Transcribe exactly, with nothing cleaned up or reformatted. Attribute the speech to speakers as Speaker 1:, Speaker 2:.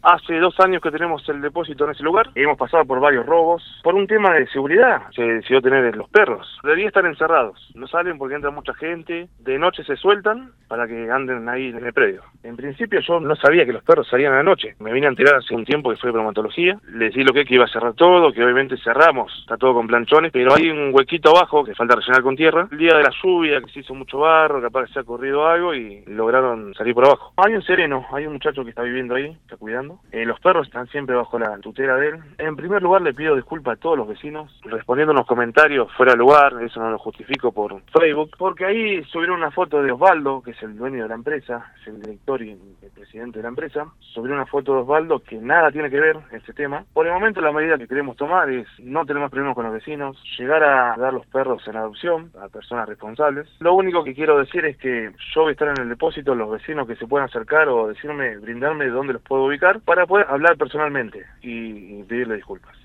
Speaker 1: Hace dos años que tenemos el depósito en ese lugar. Hemos pasado por varios robos. Por un tema de seguridad se decidió tener los perros. Deberían estar encerrados. No salen porque entra mucha gente. De noche se sueltan para que anden ahí en el predio. En principio yo no sabía que los perros salían a la noche. Me vine a enterar hace un tiempo que fue bromatología. Le decí lo que, que iba a cerrar todo, que obviamente cerramos. Está todo con planchones, pero hay un huequito abajo que falta rellenar con tierra. El día de la lluvia, que se hizo mucho barro, capaz que se ha corrido algo y lograron salir por abajo. Hay un sereno, hay un muchacho que está viviendo ahí, está cuidando. Eh, los perros están siempre bajo la tutela de él. En primer lugar le pido disculpas a todos los vecinos, respondiendo unos comentarios fuera de lugar, eso no lo justifico por Facebook, porque ahí subieron una foto de Osvaldo, que es el dueño de la empresa, es el director y el presidente de la empresa. Subieron una foto de Osvaldo que nada tiene que ver este tema. Por el momento la medida que queremos tomar es no tener más problemas con los vecinos, llegar a dar los perros en adopción a personas responsables. Lo único que quiero decir es que yo voy a estar en el depósito, los vecinos que se puedan acercar o decirme, brindarme dónde los puedo ubicar, para poder hablar personalmente y, y pedirle disculpas.